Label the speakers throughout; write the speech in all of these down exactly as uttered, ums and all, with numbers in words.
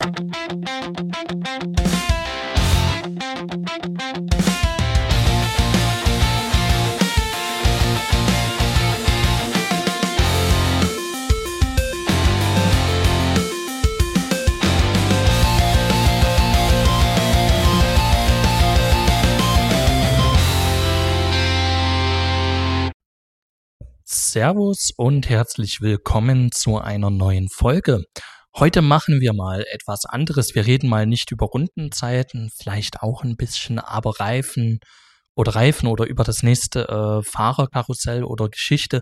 Speaker 1: Servus und herzlich willkommen zu einer neuen Folge. Heute machen wir mal etwas anderes. Wir reden mal nicht über Rundenzeiten, vielleicht auch ein bisschen, aber Reifen oder Reifen oder über das nächste äh, Fahrerkarussell oder Geschichte.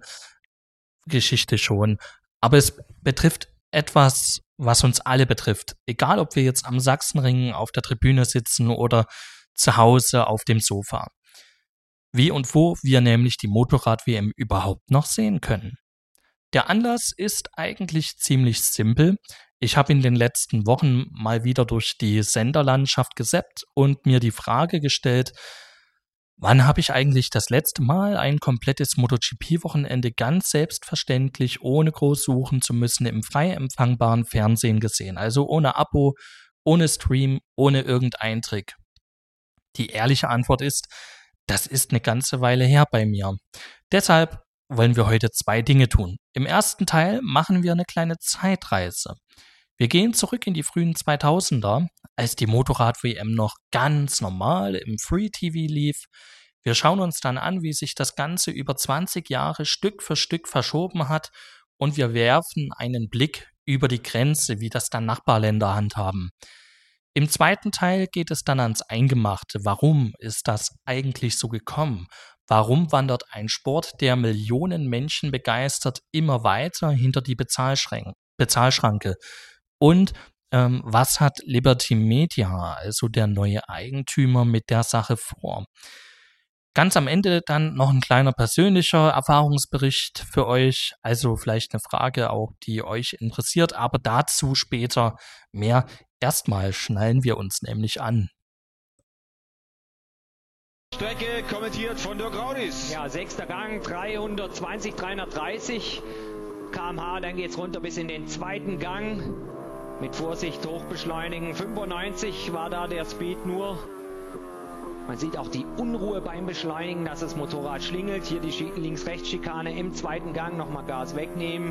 Speaker 1: Geschichte schon. Aber es betrifft etwas, was uns alle betrifft. Egal, ob wir jetzt am Sachsenring auf der Tribüne sitzen oder zu Hause auf dem Sofa. Wie und wo wir nämlich die Motorrad-W M überhaupt noch sehen können. Der Anlass ist eigentlich ziemlich simpel. Ich habe in den letzten Wochen mal wieder durch die Senderlandschaft gesappt und mir die Frage gestellt, wann habe ich eigentlich das letzte Mal ein komplettes MotoGP-Wochenende ganz selbstverständlich, ohne groß suchen zu müssen, im frei empfangbaren Fernsehen gesehen. Also ohne Abo, ohne Stream, ohne irgendeinen Trick. Die ehrliche Antwort ist, das ist eine ganze Weile her bei mir. Deshalb wollen wir heute zwei Dinge tun. Im ersten Teil machen wir eine kleine Zeitreise. Wir gehen zurück in die frühen zweitausender, als die Motorrad-W M noch ganz normal im Free-T V lief. Wir schauen uns dann an, wie sich das Ganze über zwanzig Jahre Stück für Stück verschoben hat und wir werfen einen Blick über die Grenze, wie das dann Nachbarländer handhaben. Im zweiten Teil geht es dann ans Eingemachte. Warum ist das eigentlich so gekommen? Warum wandert ein Sport, der Millionen Menschen begeistert, immer weiter hinter die Bezahlschrän- Bezahlschranke? Und ähm, was hat Liberty Media, also der neue Eigentümer, mit der Sache vor? Ganz am Ende dann noch ein kleiner persönlicher Erfahrungsbericht für euch, also vielleicht eine Frage auch, die euch interessiert, aber dazu später mehr. Erstmal schnallen wir uns nämlich an.
Speaker 2: Strecke kommentiert von Dirk Raudis.
Speaker 3: Ja, sechster Gang, dreihundertzwanzig, dreihundertdreißig Kilometer pro Stunde, dann geht's runter bis in den zweiten Gang. Mit Vorsicht hochbeschleunigen, fünfundneunzig war da der Speed nur. Man sieht auch die Unruhe beim Beschleunigen, dass das Motorrad schlingelt. Hier die Links-Rechts-Schikane im zweiten Gang, nochmal Gas wegnehmen.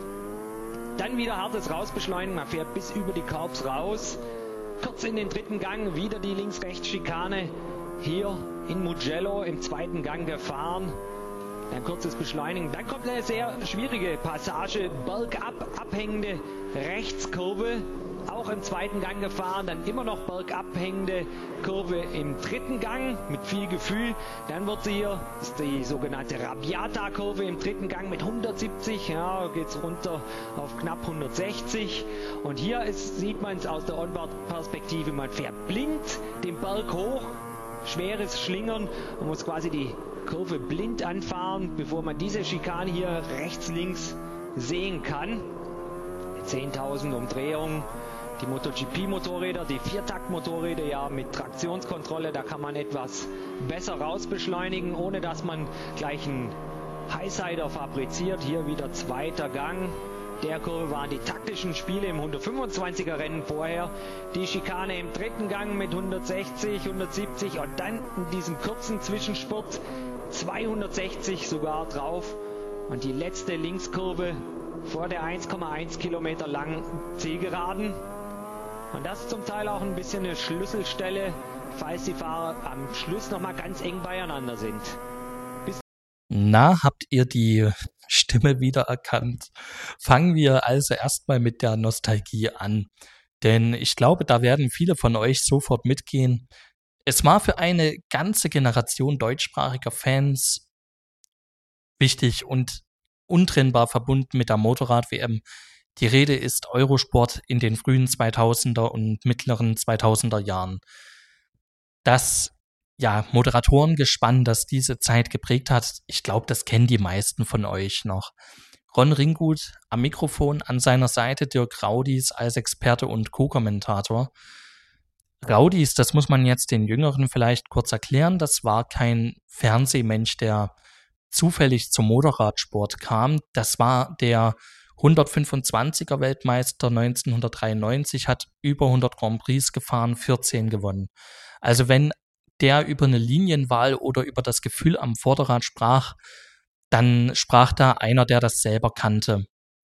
Speaker 3: Dann wieder hartes Rausbeschleunigen, man fährt bis über die Curbs raus. Kurz in den dritten Gang, wieder die Links-Rechts-Schikane. Hier in Mugello im zweiten Gang gefahren. Ein kurzes Beschleunigen. Dann kommt eine sehr schwierige Passage, bergab abhängende Rechtskurve. Auch im zweiten Gang gefahren, dann immer noch bergab hängende Kurve im dritten Gang mit viel Gefühl. Dann wird sie hier, das ist die sogenannte Rabbiata-Kurve im dritten Gang mit hundertsiebzig, ja, geht es runter auf knapp hundertsechzig. Und hier ist, sieht man es aus der Onboard-Perspektive, man fährt blind den Berg hoch, schweres Schlingern und muss quasi die Kurve blind anfahren, bevor man diese Schikane hier rechts, links sehen kann. zehntausend Umdrehungen. Die MotoGP-Motorräder, die Viertakt-Motorräder ja mit Traktionskontrolle, da kann man etwas besser rausbeschleunigen, ohne dass man gleich einen Highsider fabriziert. Hier wieder zweiter Gang. Der Kurve waren die taktischen Spiele im hundertfünfundzwanziger Rennen vorher. Die Schikane im dritten Gang mit hundertsechzig, hundertsiebzig und dann in diesem kurzen Zwischenspurt zweihundertsechzig sogar drauf. Und die letzte Linkskurve vor der eins Komma eins Kilometer langen Zielgeraden. Und das ist zum Teil auch ein bisschen eine Schlüsselstelle, falls die Fahrer am Schluss nochmal ganz eng beieinander sind. Bis
Speaker 1: Na, habt ihr die Stimme wiedererkannt? Fangen wir also erstmal mit der Nostalgie an. Denn ich glaube, da werden viele von euch sofort mitgehen. Es war für eine ganze Generation deutschsprachiger Fans wichtig und untrennbar verbunden mit der Motorrad-W M. Die Rede ist Eurosport in den frühen zweitausender und mittleren zweitausender Jahren. Das ja, Moderatorengespann, das diese Zeit geprägt hat, ich glaube, das kennen die meisten von euch noch. Ron Ringgut am Mikrofon, an seiner Seite Dirk Raudis als Experte und Co-Kommentator. Raudis, das muss man jetzt den Jüngeren vielleicht kurz erklären, das war kein Fernsehmensch, der zufällig zum Motorradsport kam. Das war der hundertfünfundzwanziger Weltmeister neunzehnhundertdreiundneunzig, hat über hundert Grand Prix gefahren, vierzehn gewonnen. Also wenn der über eine Linienwahl oder über das Gefühl am Vorderrad sprach, dann sprach da einer, der das selber kannte.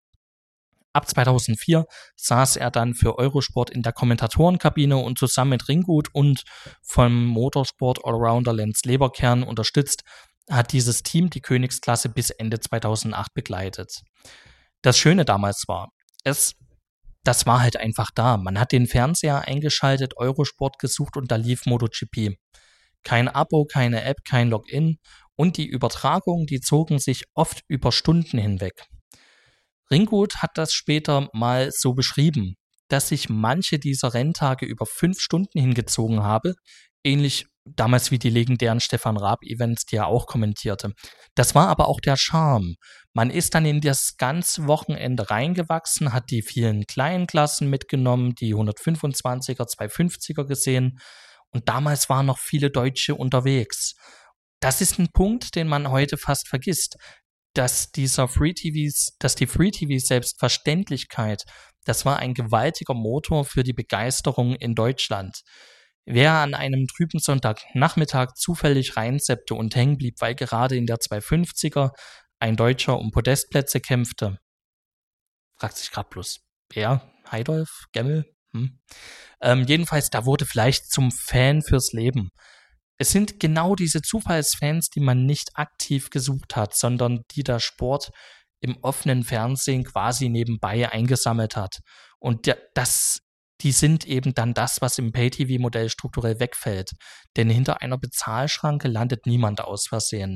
Speaker 1: Ab zweitausendvier saß er dann für Eurosport in der Kommentatorenkabine und zusammen mit Ringgood und vom Motorsport Allrounder Lenz Leberkern unterstützt, hat dieses Team die Königsklasse bis Ende zweitausendacht begleitet. Das Schöne damals war, es, das war halt einfach da. Man hat den Fernseher eingeschaltet, Eurosport gesucht und da lief MotoGP. Kein Abo, keine App, kein Login und die Übertragungen, die zogen sich oft über Stunden hinweg. Ringgood hat das später mal so beschrieben, dass sich manche dieser Renntage über fünf Stunden hingezogen habe, ähnlich damals wie die legendären Stefan Raab-Events, die er auch kommentierte. Das war aber auch der Charme. Man ist dann in das ganze Wochenende reingewachsen, hat die vielen kleinen Klassen mitgenommen, die hundertfünfundzwanziger, zweihundertfünfziger gesehen und damals waren noch viele Deutsche unterwegs. Das ist ein Punkt, den man heute fast vergisst, dass dieser Free-T Vs, dass die Free-T V-Selbstverständlichkeit, das war ein gewaltiger Motor für die Begeisterung in Deutschland. Wer an einem trüben Sonntagnachmittag zufällig reinseppte und hängen blieb, weil gerade in der zweihundertfünfziger ein Deutscher um Podestplätze kämpfte, fragt sich gerade bloß, wer? Heidolf? Gemmel? Hm. Ähm, jedenfalls, da wurde vielleicht zum Fan fürs Leben. Es sind genau diese Zufallsfans, die man nicht aktiv gesucht hat, sondern die der Sport im offenen Fernsehen quasi nebenbei eingesammelt hat. Und das die sind eben dann das, was im Pay-T V-Modell strukturell wegfällt. Denn hinter einer Bezahlschranke landet niemand aus Versehen.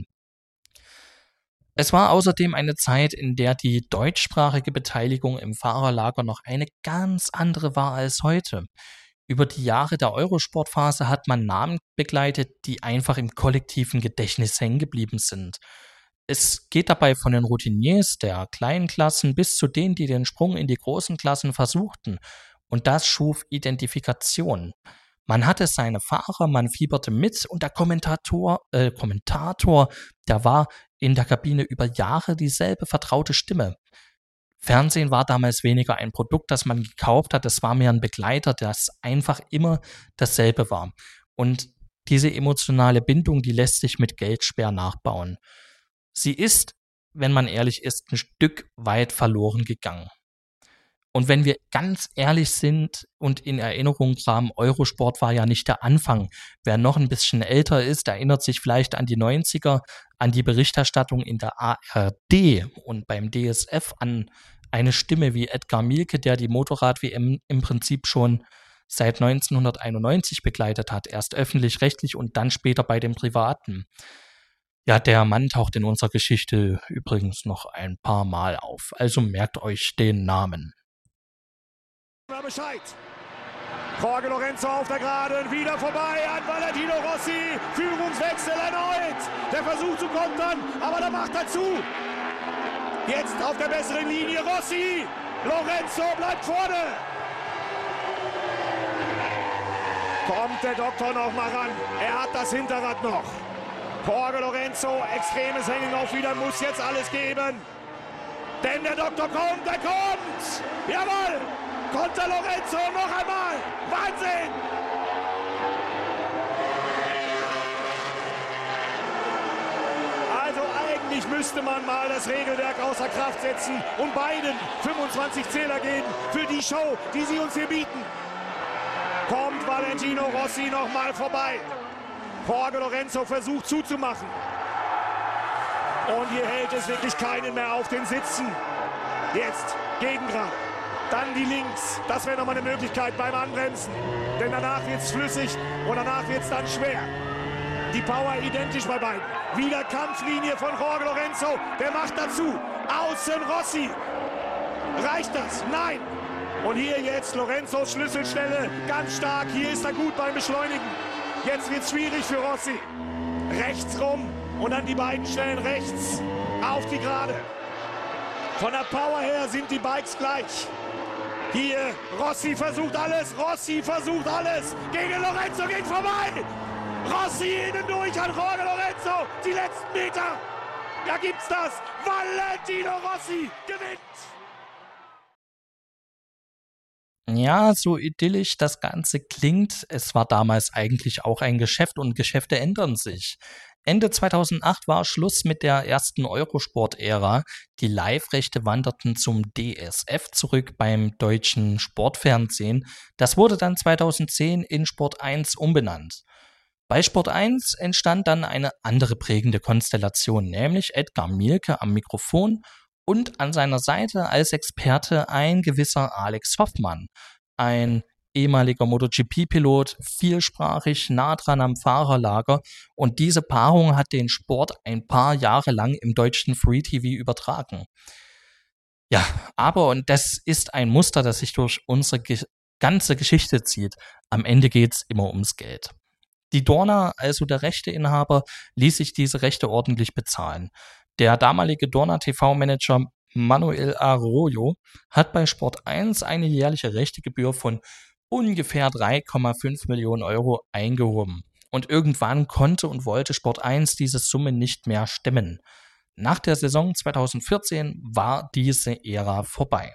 Speaker 1: Es war außerdem eine Zeit, in der die deutschsprachige Beteiligung im Fahrerlager noch eine ganz andere war als heute. Über die Jahre der Eurosportphase hat man Namen begleitet, die einfach im kollektiven Gedächtnis hängen geblieben sind. Es geht dabei von den Routiniers der kleinen Klassen bis zu denen, die den Sprung in die großen Klassen versuchten. Und das schuf Identifikation. Man hatte seine Fahrer, man fieberte mit und der Kommentator, äh, Kommentator, der war in der Kabine über Jahre dieselbe vertraute Stimme. Fernsehen war damals weniger ein Produkt, das man gekauft hat, es war mehr ein Begleiter, das einfach immer dasselbe war. Und diese emotionale Bindung, die lässt sich mit Geld schwer nachbauen. Sie ist, wenn man ehrlich ist, ein Stück weit verloren gegangen. Und wenn wir ganz ehrlich sind und in Erinnerung haben, Eurosport war ja nicht der Anfang. Wer noch ein bisschen älter ist, erinnert sich vielleicht an die neunziger, an die Berichterstattung in der A R D und beim D S F, an eine Stimme wie Edgar Mielke, der die Motorrad-W M im Prinzip schon seit neunzehnhunderteinundneunzig begleitet hat. Erst öffentlich-rechtlich und dann später bei den Privaten. Ja, der Mann taucht in unserer Geschichte übrigens noch ein paar Mal auf. Also merkt euch den Namen.
Speaker 4: Bescheid. Jorge Lorenzo auf der Geraden, wieder vorbei an Valentino Rossi. Führungswechsel erneut. Der Versuch zu kontern, aber da macht er zu. Jetzt auf der besseren Linie Rossi. Lorenzo bleibt vorne. Kommt der Doktor noch mal ran. Er hat das Hinterrad noch. Jorge Lorenzo, extremes Hängen auf wieder, muss jetzt alles geben. Denn der Doktor kommt, er kommt. Jawohl. Konter Lorenzo noch einmal. Wahnsinn! Also eigentlich müsste man mal das Regelwerk außer Kraft setzen und beiden fünfundzwanzig Zähler geben für die Show, die sie uns hier bieten. Kommt Valentino Rossi noch mal vorbei. Jorge Lorenzo versucht zuzumachen. Und hier hält es wirklich keinen mehr auf den Sitzen. Jetzt Gegengrad. Dann die links, das wäre nochmal eine Möglichkeit beim Anbremsen. Denn danach wird es flüssig und danach wird es dann schwer. Die Power identisch bei beiden. Wieder Kampflinie von Jorge Lorenzo, der macht dazu. Außen Rossi. Reicht das? Nein. Und hier jetzt Lorenzos Schlüsselstelle, ganz stark. Hier ist er gut beim Beschleunigen. Jetzt wird es schwierig für Rossi. Rechts rum und dann die beiden Stellen rechts auf die Gerade. Von der Power her sind die Bikes gleich. Hier, Rossi versucht alles, Rossi versucht alles, gegen Lorenzo geht vorbei. Rossi innen durch an Jorge Lorenzo, die letzten Meter. Da gibt's das, Valentino Rossi gewinnt.
Speaker 1: Ja, so idyllisch das Ganze klingt, es war damals eigentlich auch ein Geschäft und Geschäfte ändern sich. Ende zweitausendacht war Schluss mit der ersten Eurosport-Ära. Die Live-Rechte wanderten zum D S F zurück beim deutschen Sportfernsehen. Das wurde dann zweitausendzehn in Sport eins umbenannt. Bei Sport eins entstand dann eine andere prägende Konstellation, nämlich Edgar Mielke am Mikrofon und an seiner Seite als Experte ein gewisser Alex Hoffmann, ein ehemaliger MotoGP-Pilot, vielsprachig, nah dran am Fahrerlager, und diese Paarung hat den Sport ein paar Jahre lang im deutschen Free T V übertragen. Ja, aber, und das ist ein Muster, das sich durch unsere ge- ganze Geschichte zieht, am Ende geht's immer ums Geld. Die Dorna, also der Rechteinhaber, ließ sich diese Rechte ordentlich bezahlen. Der damalige Dorna T V-Manager Manuel Arroyo hat bei Sport eins eine jährliche Rechtegebühr von ungefähr drei Komma fünf Millionen Euro eingehoben. Und irgendwann konnte und wollte Sport eins diese Summe nicht mehr stemmen. Nach der Saison zweitausendvierzehn war diese Ära vorbei.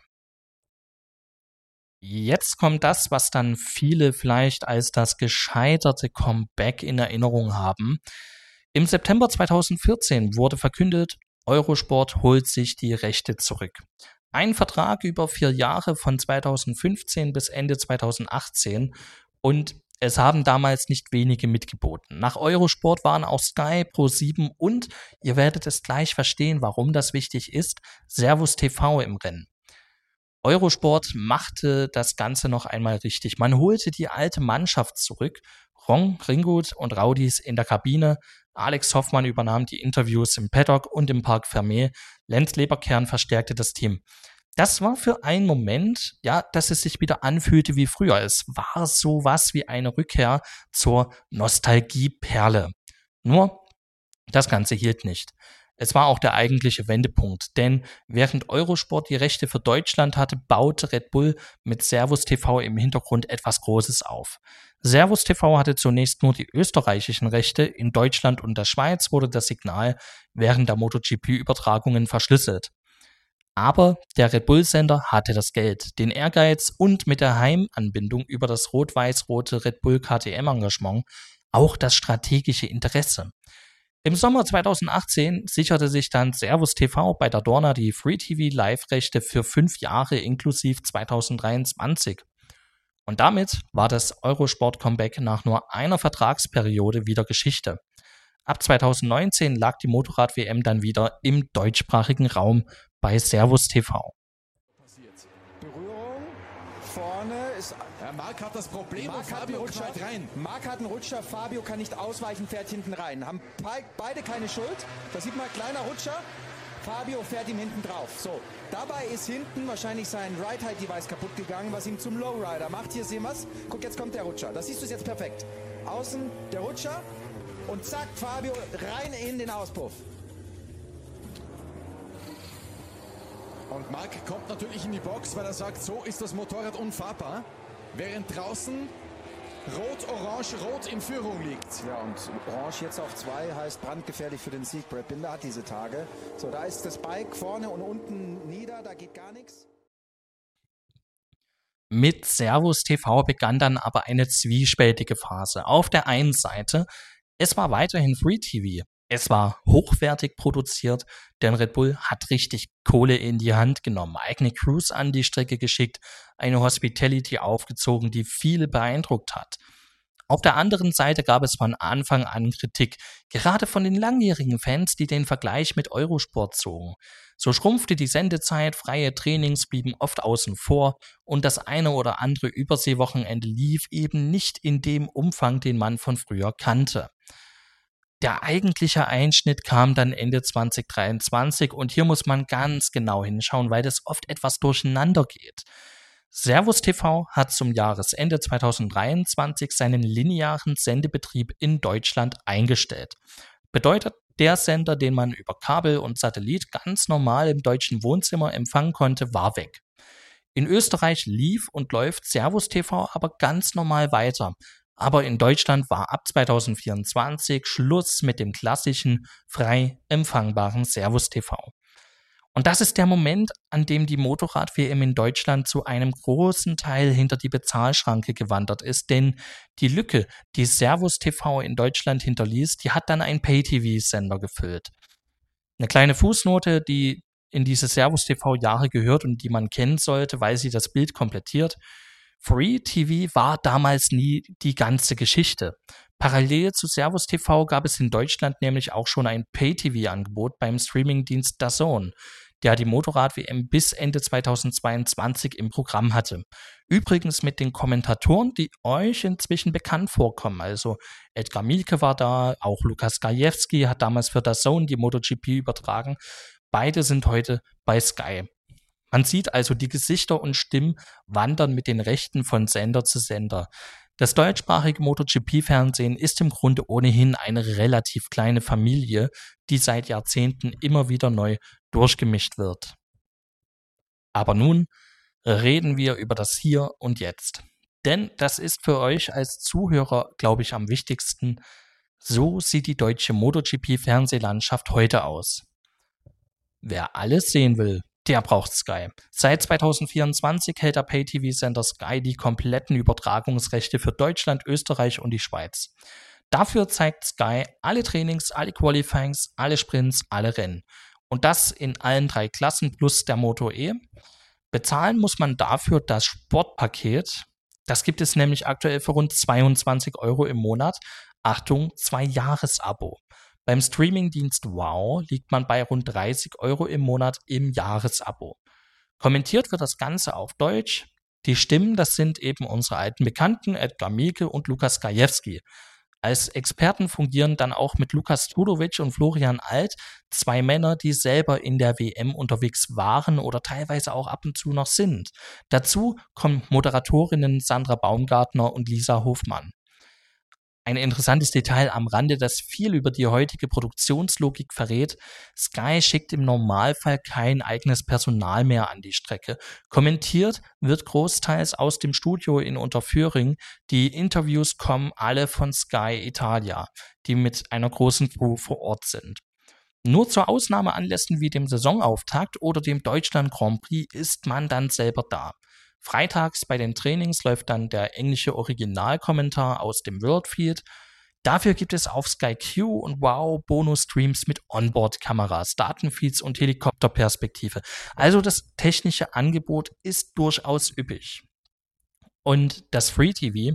Speaker 1: Jetzt kommt das, was dann viele vielleicht als das gescheiterte Comeback in Erinnerung haben. Im September zweitausendvierzehn wurde verkündet, Eurosport holt sich die Rechte zurück. Ein Vertrag über vier Jahre von zweitausendfünfzehn bis Ende zweitausendachtzehn, und es haben damals nicht wenige mitgeboten. Nach Eurosport waren auch Sky, ProSieben und, ihr werdet es gleich verstehen, warum das wichtig ist, Servus T V im Rennen. Eurosport machte das Ganze noch einmal richtig. Man holte die alte Mannschaft zurück. Ron, Ringut und Raudis in der Kabine. Alex Hoffmann übernahm die Interviews im Paddock und im Parc Fermé. Lenz Leberkern verstärkte das Team. Das war für einen Moment, ja, dass es sich wieder anfühlte wie früher. Es war sowas wie eine Rückkehr zur Nostalgieperle. Nur, das Ganze hielt nicht. Es war auch der eigentliche Wendepunkt, denn während Eurosport die Rechte für Deutschland hatte, baute Red Bull mit Servus T V im Hintergrund etwas Großes auf. Servus T V hatte zunächst nur die österreichischen Rechte, in Deutschland und der Schweiz wurde das Signal während der MotoGP-Übertragungen verschlüsselt. Aber der Red Bull-Sender hatte das Geld, den Ehrgeiz und mit der Heimanbindung über das rot-weiß-rote Red Bull K T M-Engagement auch das strategische Interesse. Im Sommer zweitausendachtzehn sicherte sich dann Servus T V bei der Dorna die Free T V Live-Rechte für fünf Jahre inklusive zweitausenddreiundzwanzig. Und damit war das Eurosport-Comeback nach nur einer Vertragsperiode wieder Geschichte. Ab zweitausendneunzehn lag die Motorrad-W M dann wieder im deutschsprachigen Raum bei Servus T V.
Speaker 5: Berührung, vorne ist...
Speaker 2: Ja, Marc hat das Problem,
Speaker 5: Marc
Speaker 2: und
Speaker 5: hat einen
Speaker 2: Fabio
Speaker 5: Rutscher,
Speaker 2: knallt rein.
Speaker 5: Marc hat einen Rutscher, Fabio kann nicht ausweichen, fährt hinten rein. Haben beide keine Schuld. Da sieht man, kleiner Rutscher, Fabio fährt ihm hinten drauf. So, dabei ist hinten wahrscheinlich sein Ride-Height-Device kaputt gegangen, was ihm zum Lowrider macht. Hier sehen wir es. Guck, jetzt kommt der Rutscher. Das siehst du jetzt perfekt. Außen der Rutscher und zack, Fabio rein in den Auspuff.
Speaker 2: Und Marc kommt natürlich in die Box, weil er sagt, so ist das Motorrad unfahrbar. Während draußen Rot, Orange, Rot in Führung liegt.
Speaker 5: Ja, und Orange jetzt auf zwei heißt brandgefährlich für den Sieg. Brad Binder hat diese Tage. So, da ist das Bike vorne und unten nieder, da geht gar nichts.
Speaker 1: Mit Servus T V begann dann aber eine zwiespältige Phase. Auf der einen Seite, es war weiterhin Free T V. Es war hochwertig produziert, denn Red Bull hat richtig Kohle in die Hand genommen, eigene Crews an die Strecke geschickt, eine Hospitality aufgezogen, die viele beeindruckt hat. Auf der anderen Seite gab es von Anfang an Kritik, gerade von den langjährigen Fans, die den Vergleich mit Eurosport zogen. So schrumpfte die Sendezeit, freie Trainings blieben oft außen vor und das eine oder andere Überseewochenende lief eben nicht in dem Umfang, den man von früher kannte. Der eigentliche Einschnitt kam dann Ende zweitausenddreiundzwanzig und hier muss man ganz genau hinschauen, weil das oft etwas durcheinander geht. Servus T V hat zum Jahresende zweitausenddreiundzwanzig seinen linearen Sendebetrieb in Deutschland eingestellt. Bedeutet, der Sender, den man über Kabel und Satellit ganz normal im deutschen Wohnzimmer empfangen konnte, war weg. In Österreich lief und läuft Servus T V aber ganz normal weiter. Aber in Deutschland war ab zweitausendvierundzwanzig Schluss mit dem klassischen, frei empfangbaren Servus T V. Und das ist der Moment, an dem die Motorrad-W M in Deutschland zu einem großen Teil hinter die Bezahlschranke gewandert ist, denn die Lücke, die Servus T V in Deutschland hinterließ, die hat dann ein Pay-T V-Sender gefüllt. Eine kleine Fußnote, die in diese Servus T V-Jahre gehört und die man kennen sollte, weil sie das Bild komplettiert. Free T V war damals nie die ganze Geschichte. Parallel zu Servus T V gab es in Deutschland nämlich auch schon ein Pay-T V-Angebot beim Streamingdienst D A Z N, der die Motorrad-W M bis Ende zweitausendzweiundzwanzig im Programm hatte. Übrigens mit den Kommentatoren, die euch inzwischen bekannt vorkommen. Also Edgar Mielke war da, auch Lukas Gajewski hat damals für D A Z N die MotoGP übertragen. Beide sind heute bei Sky. Man sieht also, die Gesichter und Stimmen wandern mit den Rechten von Sender zu Sender. Das deutschsprachige MotoGP-Fernsehen ist im Grunde ohnehin eine relativ kleine Familie, die seit Jahrzehnten immer wieder neu durchgemischt wird. Aber nun reden wir über das Hier und Jetzt. Denn das ist für euch als Zuhörer, glaube ich, am wichtigsten. So sieht die deutsche MotoGP-Fernsehlandschaft heute aus. Wer alles sehen will, der braucht Sky. Seit zweitausendvierundzwanzig hält der Pay-T V-Sender Sky die kompletten Übertragungsrechte für Deutschland, Österreich und die Schweiz. Dafür zeigt Sky alle Trainings, alle Qualifyings, alle Sprints, alle Rennen. Und das in allen drei Klassen plus der Moto E. Bezahlen muss man dafür das Sportpaket. Das gibt es nämlich aktuell für rund zweiundzwanzig Euro im Monat. Achtung, zwei Jahres-Abo. Beim Streamingdienst Wow liegt man bei rund dreißig Euro im Monat im Jahresabo. Kommentiert wird das Ganze auf Deutsch. Die Stimmen, das sind eben unsere alten Bekannten Edgar Mielke und Lukas Gajewski. Als Experten fungieren dann auch mit Lukas Tudovic und Florian Alt zwei Männer, die selber in der W M unterwegs waren oder teilweise auch ab und zu noch sind. Dazu kommen Moderatorinnen Sandra Baumgartner und Lisa Hofmann. Ein interessantes Detail am Rande, das viel über die heutige Produktionslogik verrät: Sky schickt im Normalfall kein eigenes Personal mehr an die Strecke. Kommentiert wird großteils aus dem Studio in Unterföhring. Die Interviews kommen alle von Sky Italia, die mit einer großen Crew vor Ort sind. Nur zu Ausnahmeanlässen wie dem Saisonauftakt oder dem Deutschland Grand Prix ist man dann selber da. Freitags bei den Trainings läuft dann der englische Originalkommentar aus dem Worldfeed. Dafür gibt es auf Sky Q und Wow Bonus-Streams mit Onboard-Kameras, Datenfeeds und Helikopterperspektive. Also das technische Angebot ist durchaus üppig. Und das Free-T V,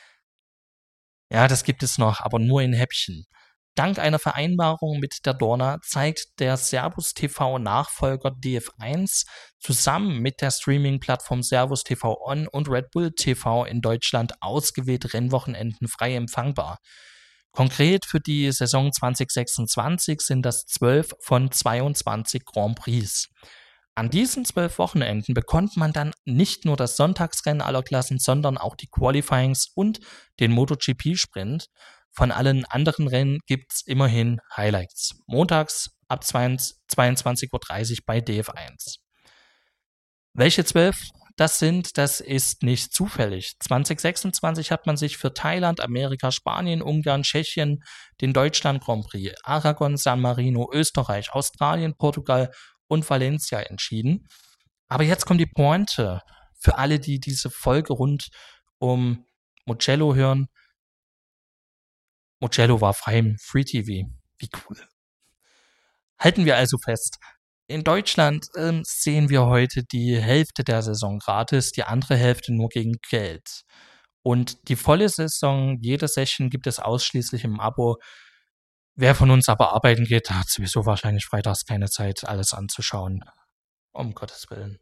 Speaker 1: ja, das gibt es noch, aber nur in Häppchen. Dank einer Vereinbarung mit der Dorna zeigt der Servus T V-Nachfolger D F eins zusammen mit der Streaming-Plattform Servus T V On und Red Bull T V in Deutschland ausgewählte Rennwochenenden frei empfangbar. Konkret für die Saison zwanzig sechsundzwanzig sind das zwölf von zweiundzwanzig Grand Prix. An diesen zwölf Wochenenden bekommt man dann nicht nur das Sonntagsrennen aller Klassen, sondern auch die Qualifyings und den MotoGP-Sprint. Von allen anderen Rennen gibt's immerhin Highlights. Montags ab zweiundzwanzig Uhr dreißig bei D F eins. Welche zwölf das sind, das ist nicht zufällig. zwanzig sechsundzwanzig hat man sich für Thailand, Amerika, Spanien, Ungarn, Tschechien, den Deutschland Grand Prix, Aragon, San Marino, Österreich, Australien, Portugal und Valencia entschieden. Aber jetzt kommt die Pointe für alle, die diese Folge rund um Mugello hören. Mugello war frei im Free-T V. Wie cool. Halten wir also fest. In Deutschland ähm, sehen wir heute die Hälfte der Saison gratis, die andere Hälfte nur gegen Geld. Und die volle Saison, jede Session gibt es ausschließlich im Abo. Wer von uns aber arbeiten geht, hat sowieso wahrscheinlich freitags keine Zeit, alles anzuschauen. Um Gottes Willen.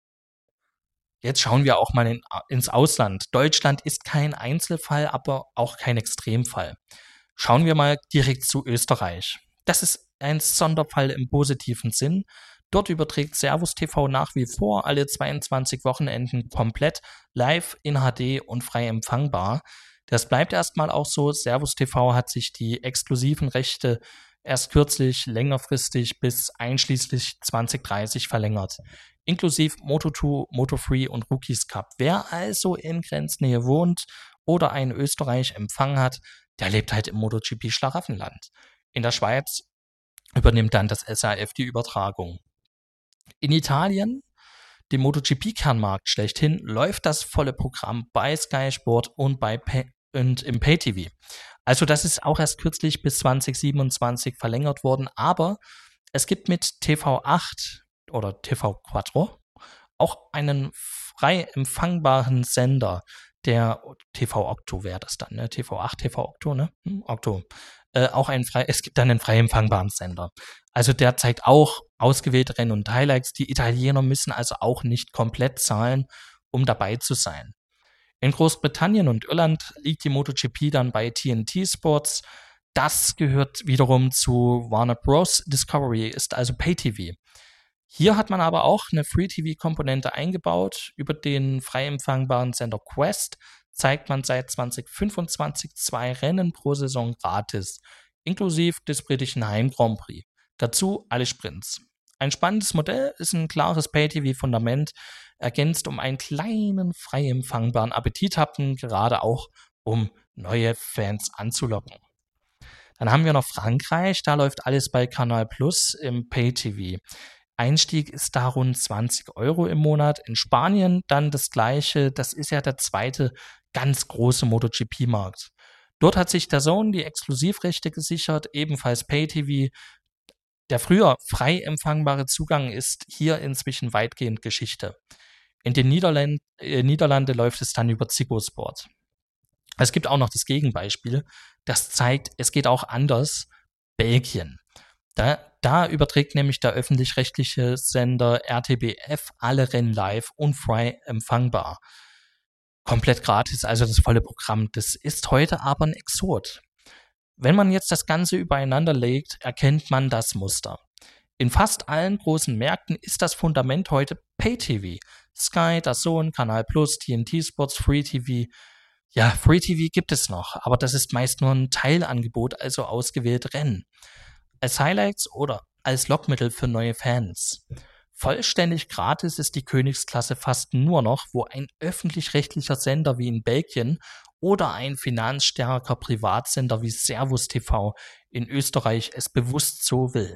Speaker 1: Jetzt schauen wir auch mal in, ins Ausland. Deutschland ist kein Einzelfall, aber auch kein Extremfall. Schauen wir mal direkt zu Österreich. Das ist ein Sonderfall im positiven Sinn. Dort überträgt Servus T V nach wie vor alle zweiundzwanzig Wochenenden komplett live in H D und frei empfangbar. Das bleibt erstmal auch so. Servus T V hat sich die exklusiven Rechte erst kürzlich längerfristig bis einschließlich zwanzig dreißig verlängert. Inklusive Moto zwei, Moto drei und Rookies Cup. Wer also in Grenznähe wohnt oder einen Österreich Empfang hat, der lebt halt im MotoGP-Schlaraffenland. In der Schweiz übernimmt dann das S A F die Übertragung. In Italien, dem MotoGP-Kernmarkt schlechthin, läuft das volle Programm bei Sky Sport und, bei Pay- und im Pay-T V. Also das ist auch erst kürzlich bis zwanzig siebenundzwanzig verlängert worden, aber es gibt mit T V acht oder T V Quattro auch einen frei empfangbaren Sender, der T V Octo wäre das dann, ne? T V acht, T V Octo, ne? Hm, Octo. Äh, auch ein frei, es gibt dann einen frei empfangbaren Sender. Also der zeigt auch ausgewählte Rennen und Highlights. Die Italiener müssen also auch nicht komplett zahlen, um dabei zu sein. In Großbritannien und Irland liegt die MotoGP dann bei T N T Sports. Das gehört wiederum zu Warner Bros. Discovery, ist also Pay-T V. Hier hat man aber auch eine Free-T V-Komponente eingebaut. Über den frei empfangbaren Sender Quest zeigt man seit zwanzig fünfundzwanzig zwei Rennen pro Saison gratis, inklusive des britischen Heim Grand Prix. Dazu alle Sprints. Ein spannendes Modell, ist ein klares Pay-T V-Fundament, ergänzt um einen kleinen frei empfangbaren Appetit hatten, gerade auch um neue Fans anzulocken. Dann haben wir noch Frankreich, da läuft alles bei Canal Plus im Pay-T V. Einstieg ist da rund zwanzig Euro im Monat. In Spanien dann das gleiche, das ist ja der zweite ganz große MotoGP-Markt. Dort hat sich DAZN die Exklusivrechte gesichert, ebenfalls Pay-T V. Der früher frei empfangbare Zugang ist hier inzwischen weitgehend Geschichte. In den Niederland- äh, Niederlanden läuft es dann über Ziggo Sport. Es gibt auch noch das Gegenbeispiel, das zeigt, es geht auch anders. Belgien. Da, da überträgt nämlich der öffentlich-rechtliche Sender R T B F alle Rennen live und frei empfangbar. Komplett gratis, also das volle Programm. Das ist heute aber ein Exot. Wenn man jetzt das Ganze übereinander legt, erkennt man das Muster. In fast allen großen Märkten ist das Fundament heute Pay-T V. Sky, DAZN, Canal Plus, T N T Sports, Free-T V. Ja, Free-T V gibt es noch, aber das ist meist nur ein Teilangebot, also ausgewählte Rennen. Als Highlights oder als Lockmittel für neue Fans. Vollständig gratis ist die Königsklasse fast nur noch, wo ein öffentlich-rechtlicher Sender wie in Belgien oder ein finanzstärker Privatsender wie Servus T V in Österreich es bewusst so will.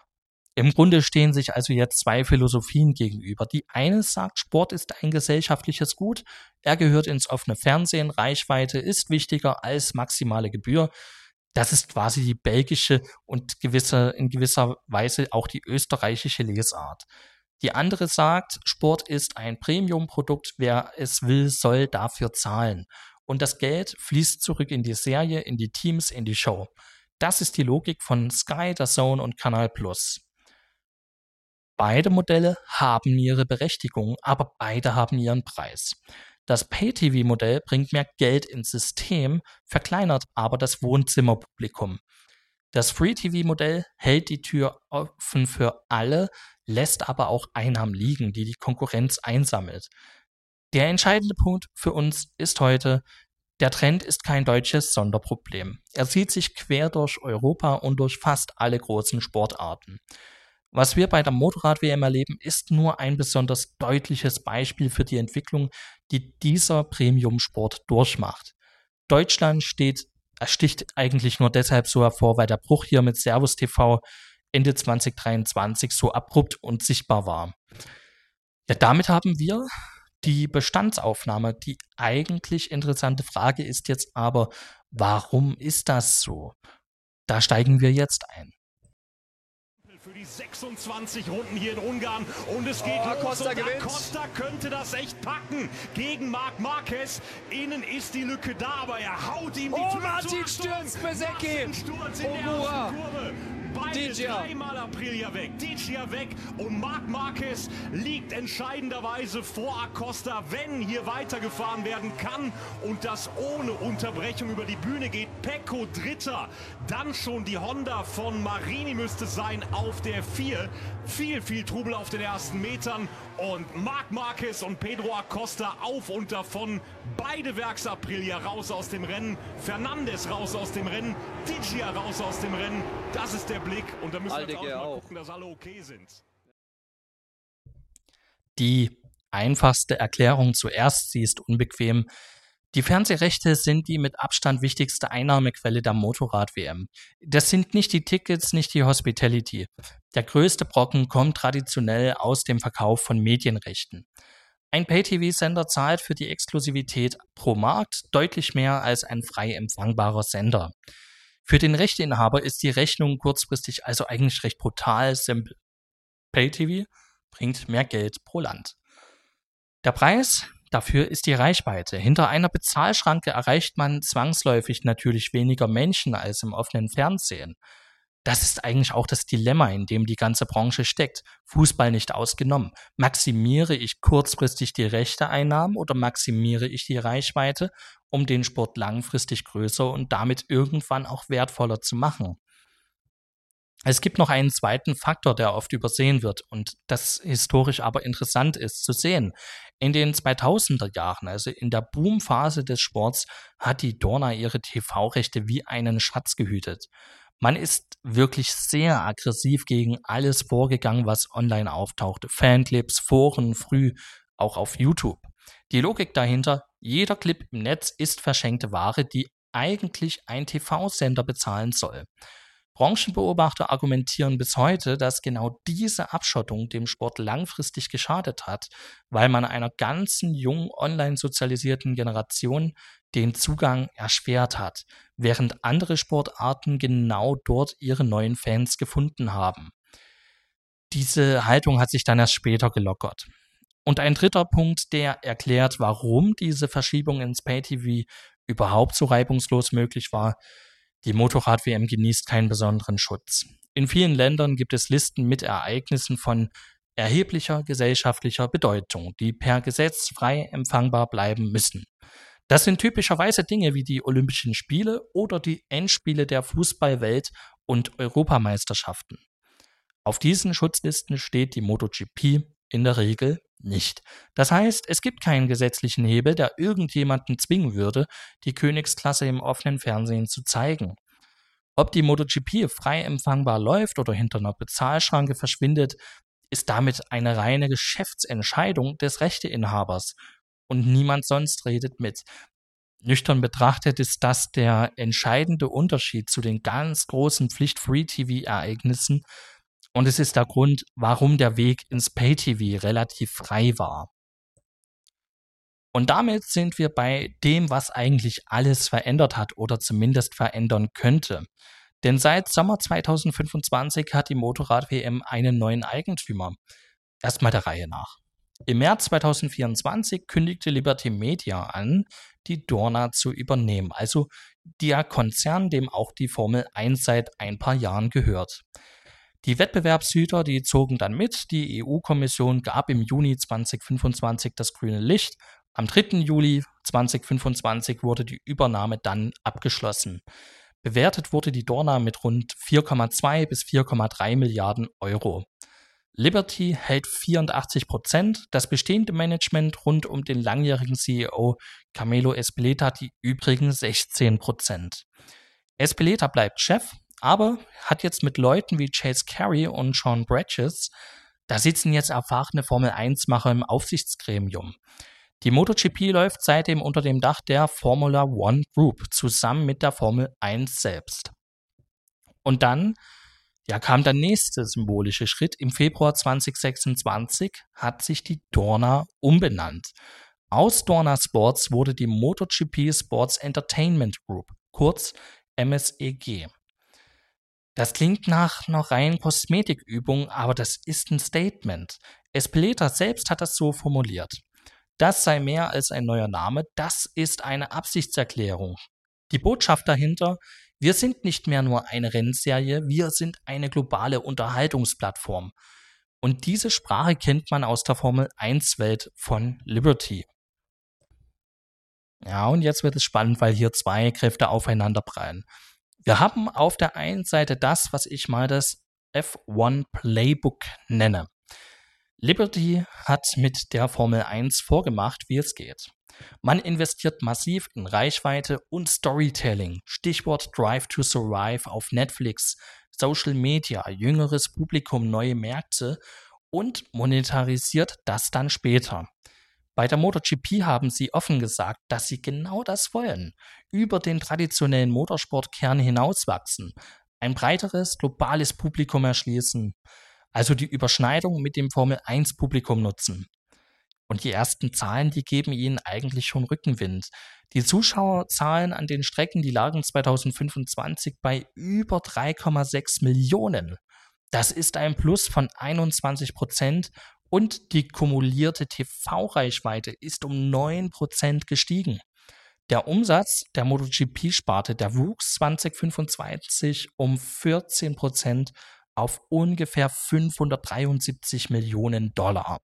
Speaker 1: Im Grunde stehen sich also jetzt zwei Philosophien gegenüber. Die eine sagt, Sport ist ein gesellschaftliches Gut, er gehört ins offene Fernsehen, Reichweite ist wichtiger als maximale Gebühr. Das ist quasi die belgische und gewisse, in gewisser Weise auch die österreichische Lesart. Die andere sagt, Sport ist ein Premium-Produkt, wer es will, soll dafür zahlen. Und das Geld fließt zurück in die Serie, in die Teams, in die Show. Das ist die Logik von Sky, DAZN und Canal Plus. Beide Modelle haben ihre Berechtigung, aber beide haben ihren Preis. Das Pay-T V-Modell bringt mehr Geld ins System, verkleinert aber das Wohnzimmerpublikum. Das Free-T V-Modell hält die Tür offen für alle, lässt aber auch Einnahmen liegen, die die Konkurrenz einsammelt. Der entscheidende Punkt für uns ist heute, der Trend ist kein deutsches Sonderproblem. Er zieht sich quer durch Europa und durch fast alle großen Sportarten. Was wir bei der Motorrad-W M erleben, ist nur ein besonders deutliches Beispiel für die Entwicklung, die dieser Premium-Sport durchmacht. Deutschland steht, er sticht eigentlich nur deshalb so hervor, weil der Bruch hier mit Servus T V Ende zwanzig dreiundzwanzig so abrupt und sichtbar war. Ja, damit haben wir die Bestandsaufnahme. Die eigentlich interessante Frage ist jetzt aber, warum ist das so? Da steigen wir jetzt ein.
Speaker 4: Für die sechsundzwanzig Runden hier in Ungarn und es geht
Speaker 5: oh,
Speaker 4: los.
Speaker 5: Acosta
Speaker 4: und
Speaker 5: gewinnt.
Speaker 4: Acosta könnte das echt packen gegen Marc Marquez. Innen ist die Lücke da, aber er haut ihm die
Speaker 5: Oh,
Speaker 4: Tür
Speaker 5: Martin
Speaker 4: zu.
Speaker 5: stürzt Bezzecchi.
Speaker 4: Sturz in der
Speaker 5: Oura.
Speaker 4: ersten Kurve. Beide
Speaker 5: Digia.
Speaker 4: dreimal Aprilia weg, Digia weg und Marc Marquez liegt entscheidenderweise vor Acosta, wenn hier weitergefahren werden kann und das ohne Unterbrechung über die Bühne geht. Pecco Dritter, dann schon die Honda von Marini müsste sein auf der vier. Viel, viel Trubel auf den ersten Metern und Marc Marquez und Pedro Acosta auf und davon. Beide Werks Aprilia raus aus dem Rennen, Fernandes raus aus dem Rennen, Digia raus aus dem Rennen. Das ist der Blick und da müssen wir jetzt auch mal gucken, dass alle okay sind.
Speaker 1: Die einfachste Erklärung zuerst, sie ist unbequem. Die Fernsehrechte sind die mit Abstand wichtigste Einnahmequelle der Motorrad-W M. Das sind nicht die Tickets, nicht die Hospitality. Der größte Brocken kommt traditionell aus dem Verkauf von Medienrechten. Ein Pay-T V-Sender zahlt für die Exklusivität pro Markt deutlich mehr als ein frei empfangbarer Sender. Für den Rechteinhaber ist die Rechnung kurzfristig also eigentlich recht brutal simpel. Pay-T V bringt mehr Geld pro Land. Der Preis dafür ist die Reichweite. Hinter einer Bezahlschranke erreicht man zwangsläufig natürlich weniger Menschen als im offenen Fernsehen. Das ist eigentlich auch das Dilemma, in dem die ganze Branche steckt. Fußball nicht ausgenommen. Maximiere ich kurzfristig die Rechteeinnahmen oder maximiere ich die Reichweite, um den Sport langfristig größer und damit irgendwann auch wertvoller zu machen? Es gibt noch einen zweiten Faktor, der oft übersehen wird und das historisch aber interessant ist zu sehen. In den zweitausender Jahren, also in der Boomphase des Sports, hat die Dorna ihre T V-Rechte wie einen Schatz gehütet. Man ist wirklich sehr aggressiv gegen alles vorgegangen, was online auftauchte. Fanclips, Foren, früh auch auf YouTube. Die Logik dahinter, jeder Clip im Netz ist verschenkte Ware, die eigentlich ein T V-Sender bezahlen soll. Branchenbeobachter argumentieren bis heute, dass genau diese Abschottung dem Sport langfristig geschadet hat, weil man einer ganzen jungen online sozialisierten Generation den Zugang erschwert hat, während andere Sportarten genau dort ihre neuen Fans gefunden haben. Diese Haltung hat sich dann erst später gelockert. Und ein dritter Punkt, der erklärt, warum diese Verschiebung ins Pay-T V überhaupt so reibungslos möglich war: Die Motorrad-W M genießt keinen besonderen Schutz. In vielen Ländern gibt es Listen mit Ereignissen von erheblicher gesellschaftlicher Bedeutung, die per Gesetz frei empfangbar bleiben müssen. Das sind typischerweise Dinge wie die Olympischen Spiele oder die Endspiele der Fußballwelt- und Europameisterschaften. Auf diesen Schutzlisten steht die MotoGP in der Regel nicht. Das heißt, es gibt keinen gesetzlichen Hebel, der irgendjemanden zwingen würde, die Königsklasse im offenen Fernsehen zu zeigen. Ob die MotoGP frei empfangbar läuft oder hinter einer Bezahlschranke verschwindet, ist damit eine reine Geschäftsentscheidung des Rechteinhabers und niemand sonst redet mit. Nüchtern betrachtet ist das der entscheidende Unterschied zu den ganz großen Pflicht-Free-T V-Ereignissen und es ist der Grund, warum der Weg ins Pay-T V relativ frei war. Und damit sind wir bei dem, was eigentlich alles verändert hat oder zumindest verändern könnte. Denn seit Sommer zweitausendfünfundzwanzig hat die Motorrad-W M einen neuen Eigentümer. Erstmal der Reihe nach. Im März zweitausendvierundzwanzig kündigte Liberty Media an, die Dorna zu übernehmen, also der Konzern, dem auch die Formel eins seit ein paar Jahren gehört. Die Wettbewerbshüter, die zogen dann mit, die E U-Kommission gab im Juni zweitausendfünfundzwanzig das grüne Licht. Am dritten Juli zweitausendfünfundzwanzig wurde die Übernahme dann abgeschlossen. Bewertet wurde die Dorna mit rund vier Komma zwei bis vier Komma drei Milliarden Euro. Liberty hält vierundachtzig Prozent, das bestehende Management rund um den langjährigen C E O Carmelo Ezpeleta die übrigen sechzehn Prozent. Ezpeleta bleibt Chef, aber hat jetzt mit Leuten wie Chase Carey und Sean Bridges, da sitzen jetzt erfahrene Formel eins Macher im Aufsichtsgremium. Die MotoGP läuft seitdem unter dem Dach der Formula One Group, zusammen mit der Formel eins selbst. Und dann ja, kam der nächste symbolische Schritt. Im Februar zweitausendsechsundzwanzig hat sich die Dorna umbenannt. Aus Dorna Sports wurde die MotoGP Sports Entertainment Group, kurz M S E G. Das klingt nach einer reinen Kosmetikübung, aber das ist ein Statement. Ezpeleta selbst hat das so formuliert. Das sei mehr als ein neuer Name, das ist eine Absichtserklärung. Die Botschaft dahinter: Wir sind nicht mehr nur eine Rennserie, wir sind eine globale Unterhaltungsplattform. Und diese Sprache kennt man aus der Formel eins Welt von Liberty. Ja, und jetzt wird es spannend, weil hier zwei Kräfte aufeinanderprallen. Wir haben auf der einen Seite das, was ich mal das F eins Playbook nenne. Liberty hat mit der Formel eins vorgemacht, wie es geht. Man investiert massiv in Reichweite und Storytelling, Stichwort Drive to Survive auf Netflix, Social Media, jüngeres Publikum, neue Märkte und monetarisiert das dann später. Bei der MotoGP haben sie offen gesagt, dass sie genau das wollen, über den traditionellen Motorsportkern hinauswachsen, ein breiteres globales Publikum erschließen, also die Überschneidung mit dem Formel eins Publikum nutzen. Und die ersten Zahlen, die geben ihnen eigentlich schon Rückenwind. Die Zuschauerzahlen an den Strecken, die lagen zweitausendfünfundzwanzig bei über drei Komma sechs Millionen. Das ist ein Plus von einundzwanzig Prozent und die kumulierte T V-Reichweite ist um neun Prozent gestiegen. Der Umsatz der MotoGP-Sparte, der wuchs zweitausendfünfundzwanzig um vierzehn Prozent auf ungefähr fünfhundertdreiundsiebzig Millionen Dollar.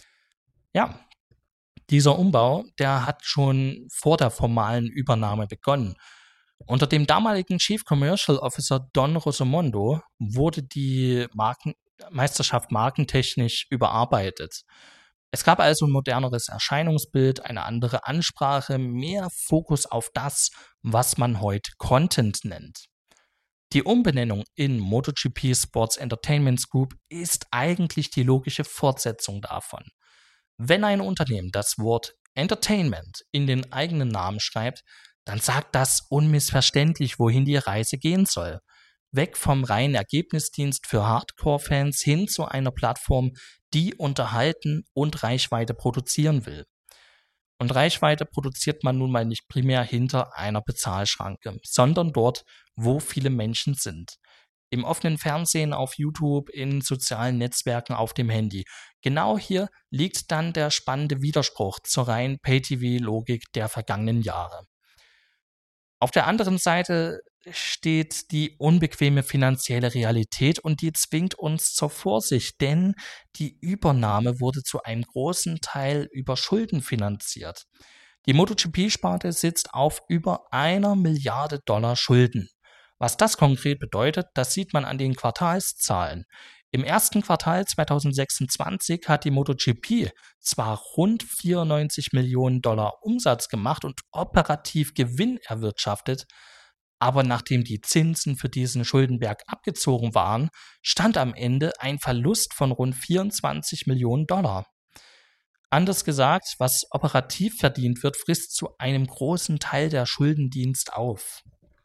Speaker 1: Ja, dieser Umbau, der hat schon vor der formalen Übernahme begonnen. Unter dem damaligen Chief Commercial Officer Don Rosomondo wurde die Marken- Meisterschaft markentechnisch überarbeitet. Es gab also ein moderneres Erscheinungsbild, eine andere Ansprache, mehr Fokus auf das, was man heute Content nennt. Die Umbenennung in MotoGP Sports Entertainment Group ist eigentlich die logische Fortsetzung davon. Wenn ein Unternehmen das Wort Entertainment in den eigenen Namen schreibt, dann sagt das unmissverständlich, wohin die Reise gehen soll. Weg vom reinen Ergebnisdienst für Hardcore-Fans hin zu einer Plattform, die unterhalten und Reichweite produzieren will. Und Reichweite produziert man nun mal nicht primär hinter einer Bezahlschranke, sondern dort, wo viele Menschen sind. Im offenen Fernsehen, auf YouTube, in sozialen Netzwerken, auf dem Handy. Genau hier liegt dann der spannende Widerspruch zur reinen Pay-T V-Logik der vergangenen Jahre. Auf der anderen Seite steht die unbequeme finanzielle Realität und die zwingt uns zur Vorsicht, denn die Übernahme wurde zu einem großen Teil über Schulden finanziert. Die MotoGP-Sparte sitzt auf über einer Milliarde Dollar Schulden. Was das konkret bedeutet, das sieht man an den Quartalszahlen. Im ersten Quartal zweitausendsechsundzwanzig hat die MotoGP zwar rund vierundneunzig Millionen Dollar Umsatz gemacht und operativ Gewinn erwirtschaftet, aber nachdem die Zinsen für diesen Schuldenberg abgezogen waren, stand am Ende ein Verlust von rund vierundzwanzig Millionen Dollar. Anders gesagt, was operativ verdient wird, frisst zu einem großen Teil der Schuldendienst auf.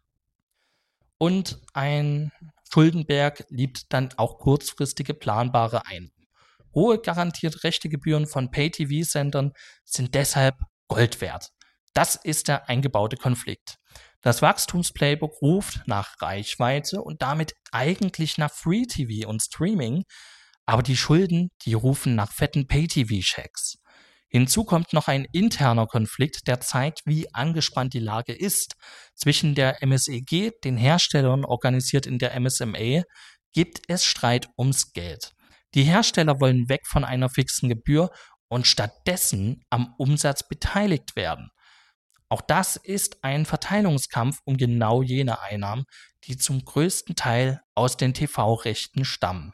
Speaker 1: Und ein Schuldenberg liebt dann auch kurzfristige planbare Einnahmen. Hohe garantierte Rechtegebühren von Pay-T V-Sendern sind deshalb Gold wert. Das ist der eingebaute Konflikt. Das Wachstumsplaybook ruft nach Reichweite und damit eigentlich nach Free-T V und Streaming, aber die Schulden, die rufen nach fetten Pay-T V-Checks. Hinzu kommt noch ein interner Konflikt, der zeigt, wie angespannt die Lage ist. Zwischen der M S E G, den Herstellern organisiert in der M S M A, gibt es Streit ums Geld. Die Hersteller wollen weg von einer fixen Gebühr und stattdessen am Umsatz beteiligt werden. Auch das ist ein Verteilungskampf um genau jene Einnahmen, die zum größten Teil aus den T V-Rechten stammen.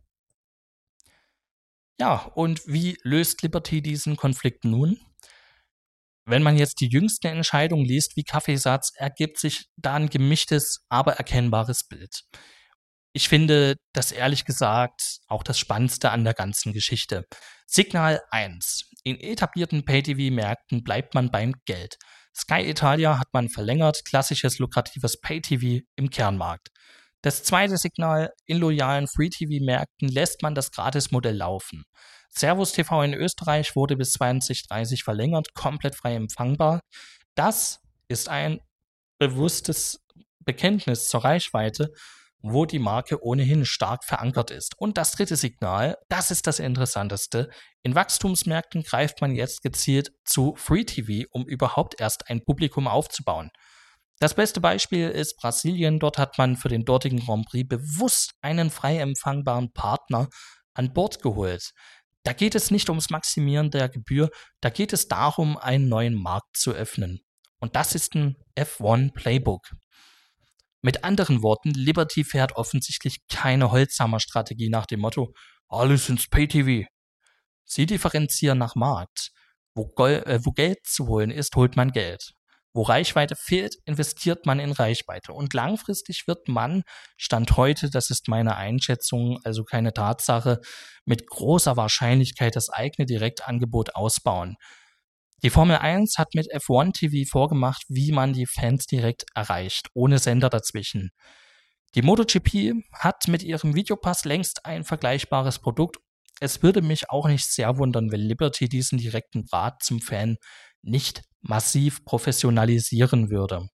Speaker 1: Ja, und wie löst Liberty diesen Konflikt nun? Wenn man jetzt die jüngste Entscheidung liest wie Kaffeesatz, ergibt sich da ein gemischtes, aber erkennbares Bild. Ich finde das ehrlich gesagt auch das Spannendste an der ganzen Geschichte. Signal eins. In etablierten Pay-T V-Märkten bleibt man beim Geld. Sky Italia hat man verlängert, klassisches lukratives Pay-T V im Kernmarkt. Das zweite Signal, in loyalen Free-T V-Märkten lässt man das Gratis-Modell laufen. Servus T V in Österreich wurde bis zwanzig dreißig verlängert, komplett frei empfangbar. Das ist ein bewusstes Bekenntnis zur Reichweite, wo die Marke ohnehin stark verankert ist. Und das dritte Signal, das ist das Interessanteste. In Wachstumsmärkten greift man jetzt gezielt zu Free-T V, um überhaupt erst ein Publikum aufzubauen. Das beste Beispiel ist Brasilien. Dort hat man für den dortigen Grand Prix bewusst einen frei empfangbaren Partner an Bord geholt. Da geht es nicht ums Maximieren der Gebühr, da geht es darum, einen neuen Markt zu öffnen. Und das ist ein F eins Playbook. Mit anderen Worten, Liberty fährt offensichtlich keine Holzhammer-Strategie nach dem Motto, alles ins Pay-T V. Sie differenzieren nach Markt. Wo, Gol- äh, wo Geld zu holen ist, holt man Geld. Wo Reichweite fehlt, investiert man in Reichweite. Und langfristig wird man, Stand heute, das ist meine Einschätzung, also keine Tatsache, mit großer Wahrscheinlichkeit das eigene Direktangebot ausbauen. Die Formel eins hat mit F eins T V vorgemacht, wie man die Fans direkt erreicht, ohne Sender dazwischen. Die MotoGP hat mit ihrem Videopass längst ein vergleichbares Produkt. Es würde mich auch nicht sehr wundern, wenn Liberty diesen direkten Draht zum Fan nicht massiv professionalisieren würde.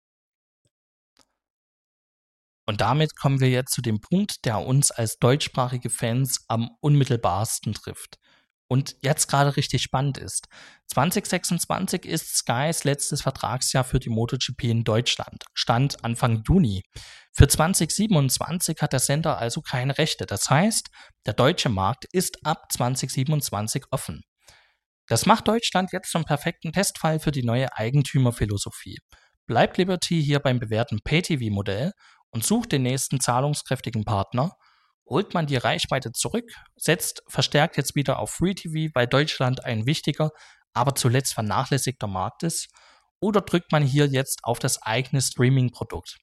Speaker 1: Und damit kommen wir jetzt zu dem Punkt, der uns als deutschsprachige Fans am unmittelbarsten trifft. Und jetzt gerade richtig spannend ist. zwanzig sechsundzwanzig ist Skys letztes Vertragsjahr für die MotoGP in Deutschland. Stand Anfang Juni. Für zwanzig siebenundzwanzig hat der Sender also keine Rechte. Das heißt, der deutsche Markt ist ab zwanzig siebenundzwanzig offen. Das macht Deutschland jetzt zum perfekten Testfall für die neue Eigentümerphilosophie. Bleibt Liberty hier beim bewährten Pay-T V-Modell und sucht den nächsten zahlungskräftigen Partner, holt man die Reichweite zurück, setzt verstärkt jetzt wieder auf Free T V, weil Deutschland ein wichtiger, aber zuletzt vernachlässigter Markt ist, oder drückt man hier jetzt auf das eigene Streaming-Produkt?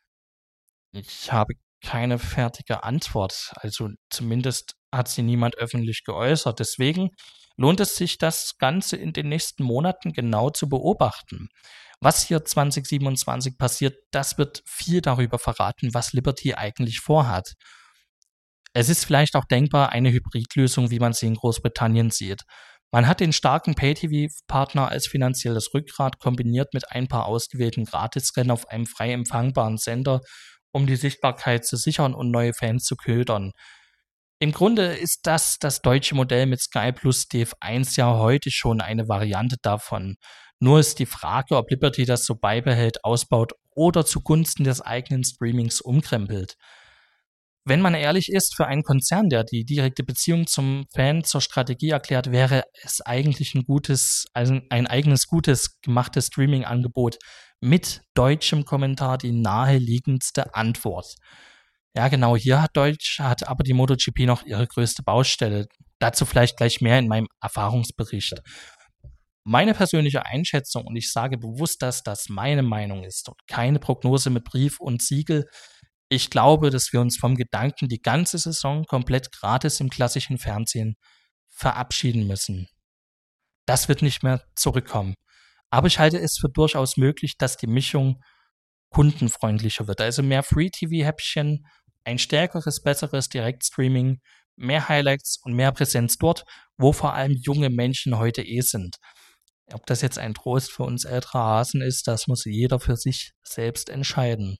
Speaker 1: Ich habe keine fertige Antwort, also zumindest hat sie niemand öffentlich geäußert. Deswegen lohnt es sich, das Ganze in den nächsten Monaten genau zu beobachten. Was hier zwanzig siebenundzwanzig passiert, das wird viel darüber verraten, was Liberty eigentlich vorhat. Es ist vielleicht auch denkbar eine Hybridlösung, wie man sie in Großbritannien sieht. Man hat den starken Pay-T V-Partner als finanzielles Rückgrat kombiniert mit ein paar ausgewählten Gratisrennen auf einem frei empfangbaren Sender, um die Sichtbarkeit zu sichern und neue Fans zu ködern. Im Grunde ist das das deutsche Modell mit Sky Plus D F eins ja heute schon eine Variante davon. Nur ist die Frage, ob Liberty das so beibehält, ausbaut oder zugunsten des eigenen Streamings umkrempelt. Wenn man ehrlich ist, für einen Konzern, der die direkte Beziehung zum Fan zur Strategie erklärt, wäre es eigentlich ein gutes, also ein eigenes gutes gemachtes Streaming-Angebot mit deutschem Kommentar die naheliegendste Antwort. Ja, genau, hier hat Deutsch, hat aber die MotoGP noch ihre größte Baustelle. Dazu vielleicht gleich mehr in meinem Erfahrungsbericht. Meine persönliche Einschätzung, und ich sage bewusst, dass das meine Meinung ist und keine Prognose mit Brief und Siegel. Ich glaube, dass wir uns vom Gedanken, die ganze Saison komplett gratis im klassischen Fernsehen verabschieden müssen. Das wird nicht mehr zurückkommen. Aber ich halte es für durchaus möglich, dass die Mischung kundenfreundlicher wird. Also mehr Free-T V-Häppchen, ein stärkeres, besseres Direktstreaming, mehr Highlights und mehr Präsenz dort, wo vor allem junge Menschen heute eh sind. Ob das jetzt ein Trost für uns ältere Hasen ist, das muss jeder für sich selbst entscheiden.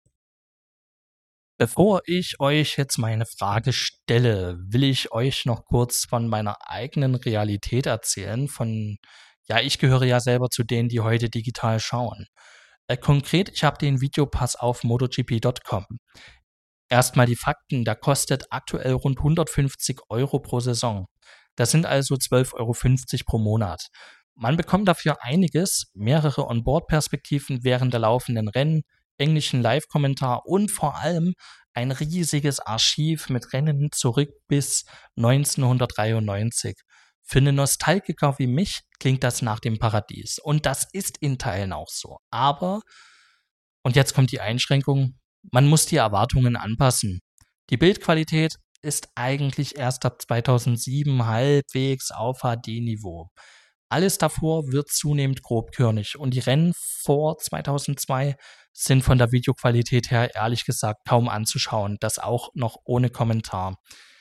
Speaker 1: Bevor ich euch jetzt meine Frage stelle, will ich euch noch kurz von meiner eigenen Realität erzählen. Von, ja, ich gehöre ja selber zu denen, die heute digital schauen. Äh, konkret, ich habe den Videopass auf MotoGP Punkt com. Erstmal die Fakten, der kostet aktuell rund hundertfünfzig Euro pro Saison. Das sind also zwölf Euro fünfzig pro Monat. Man bekommt dafür einiges, mehrere Onboard-Perspektiven während der laufenden Rennen, englischen Live-Kommentar und vor allem ein riesiges Archiv mit Rennen zurück bis neunzehnhundertdreiundneunzig. Für einen Nostalgiker wie mich klingt das nach dem Paradies. Und das ist in Teilen auch so. Aber, und jetzt kommt die Einschränkung, man muss die Erwartungen anpassen. Die Bildqualität ist eigentlich erst ab zweitausendsieben halbwegs auf H D-Niveau. Alles davor wird zunehmend grobkörnig und die Rennen vor zweitausendzwei sind von der Videoqualität her ehrlich gesagt kaum anzuschauen, das auch noch ohne Kommentar.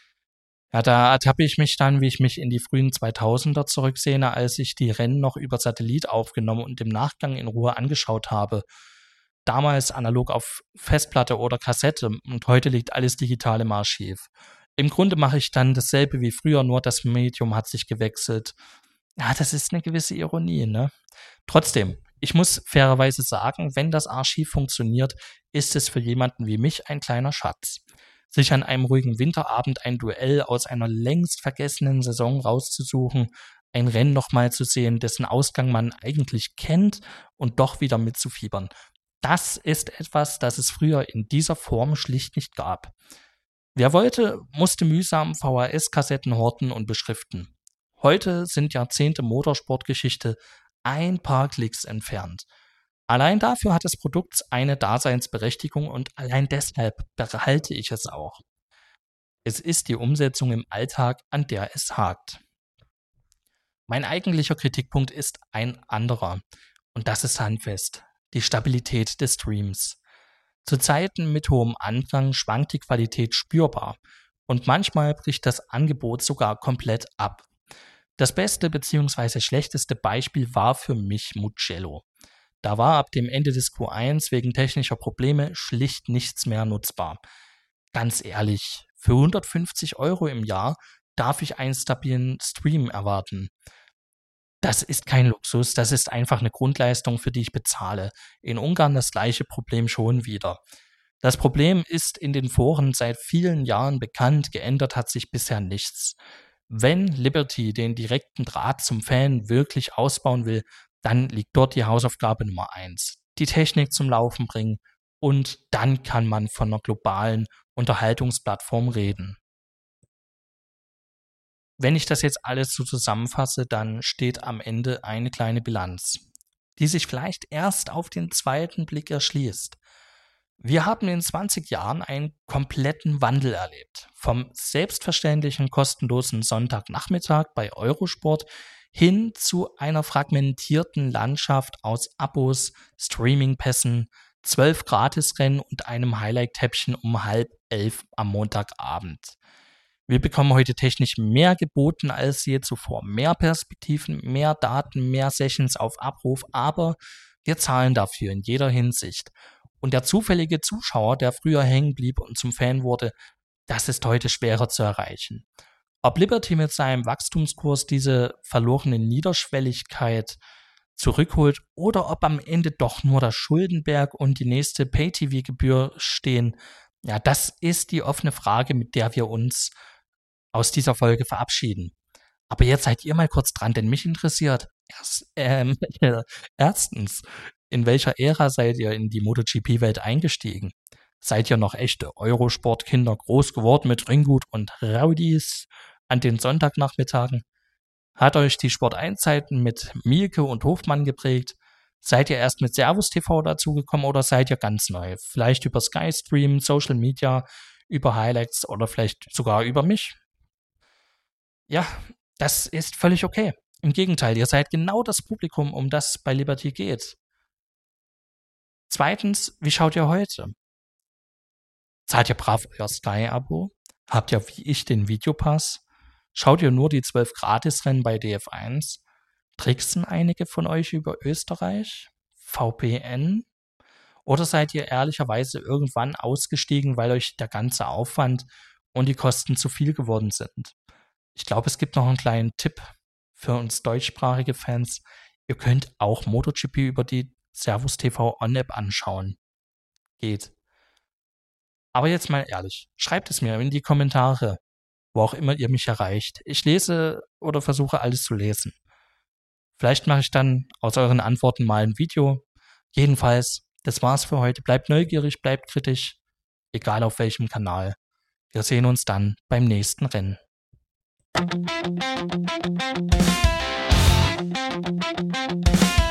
Speaker 1: Ja, da ertappe ich mich dann, wie ich mich in die frühen zweitausender zurücksehne, als ich die Rennen noch über Satellit aufgenommen und im Nachgang in Ruhe angeschaut habe. Damals analog auf Festplatte oder Kassette und heute liegt alles digital im Archiv. Im Grunde mache ich dann dasselbe wie früher, nur das Medium hat sich gewechselt. Ja, das ist eine gewisse Ironie, ne? Trotzdem, ich muss fairerweise sagen, wenn das Archiv funktioniert, ist es für jemanden wie mich ein kleiner Schatz. Sich an einem ruhigen Winterabend ein Duell aus einer längst vergessenen Saison rauszusuchen, ein Rennen nochmal zu sehen, dessen Ausgang man eigentlich kennt und doch wieder mitzufiebern. Das ist etwas, das es früher in dieser Form schlicht nicht gab. Wer wollte, musste mühsam V H S-Kassetten horten und beschriften. Heute sind Jahrzehnte Motorsportgeschichte ein paar Klicks entfernt. Allein dafür hat das Produkt eine Daseinsberechtigung und allein deshalb behalte ich es auch. Es ist die Umsetzung im Alltag, an der es hakt. Mein eigentlicher Kritikpunkt ist ein anderer. Und das ist handfest. Die Stabilität des Streams. Zu Zeiten mit hohem Andrang schwankt die Qualität spürbar. Und manchmal bricht das Angebot sogar komplett ab. Das beste bzw. schlechteste Beispiel war für mich Mugello. Da war ab dem Ende des Q eins wegen technischer Probleme schlicht nichts mehr nutzbar. Ganz ehrlich, für hundertfünfzig Euro im Jahr darf ich einen stabilen Stream erwarten. Das ist kein Luxus, das ist einfach eine Grundleistung, für die ich bezahle. In Ungarn das gleiche Problem schon wieder. Das Problem ist in den Foren seit vielen Jahren bekannt, geändert hat sich bisher nichts. Wenn Liberty den direkten Draht zum Fan wirklich ausbauen will, dann liegt dort die Hausaufgabe Nummer eins. Die Technik zum Laufen bringen und dann kann man von einer globalen Unterhaltungsplattform reden. Wenn ich das jetzt alles so zusammenfasse, dann steht am Ende eine kleine Bilanz, die sich vielleicht erst auf den zweiten Blick erschließt. Wir haben in zwanzig Jahren einen kompletten Wandel erlebt. Vom selbstverständlichen kostenlosen Sonntagnachmittag bei Eurosport hin zu einer fragmentierten Landschaft aus Abos, Streamingpässen, zwölf Gratisrennen und einem Highlight-Täppchen um halb elf am Montagabend. Wir bekommen heute technisch mehr geboten als je zuvor. Mehr Perspektiven, mehr Daten, mehr Sessions auf Abruf, aber wir zahlen dafür in jeder Hinsicht. Und der zufällige Zuschauer, der früher hängen blieb und zum Fan wurde, das ist heute schwerer zu erreichen. Ob Liberty mit seinem Wachstumskurs diese verlorene Niederschwelligkeit zurückholt oder ob am Ende doch nur der Schuldenberg und die nächste Pay-T V-Gebühr stehen, ja, das ist die offene Frage, mit der wir uns aus dieser Folge verabschieden. Aber jetzt seid ihr mal kurz dran, denn mich interessiert erst, ähm, erstens, in welcher Ära seid ihr in die MotoGP-Welt eingestiegen? Seid ihr noch echte Eurosport-Kinder groß geworden mit Ringgut und Rowdies an den Sonntagnachmittagen? Hat euch die Sport eins Zeiten mit Mielke und Hofmann geprägt? Seid ihr erst mit Servus T V dazugekommen oder seid ihr ganz neu? Vielleicht über Sky Stream, Social Media, über Highlights oder vielleicht sogar über mich? Ja, das ist völlig okay. Im Gegenteil, ihr seid genau das Publikum, um das es bei Liberty geht. Zweitens, wie schaut ihr heute? Zahlt ihr brav euer Sky-Abo? Habt ihr wie ich den Videopass? Schaut ihr nur die zwölf Gratisrennen bei D F eins? Tricksen einige von euch über Österreich? V P N? Oder seid ihr ehrlicherweise irgendwann ausgestiegen, weil euch der ganze Aufwand und die Kosten zu viel geworden sind? Ich glaube, es gibt noch einen kleinen Tipp für uns deutschsprachige Fans. Ihr könnt auch MotoGP über die Servus T V On-App anschauen. Geht. Aber jetzt mal ehrlich, schreibt es mir in die Kommentare, wo auch immer ihr mich erreicht. Ich lese oder versuche alles zu lesen. Vielleicht mache ich dann aus euren Antworten mal ein Video. Jedenfalls, das war's für heute. Bleibt neugierig, bleibt kritisch, egal auf welchem Kanal. Wir sehen uns dann beim nächsten Rennen.
Speaker 6: Thank you.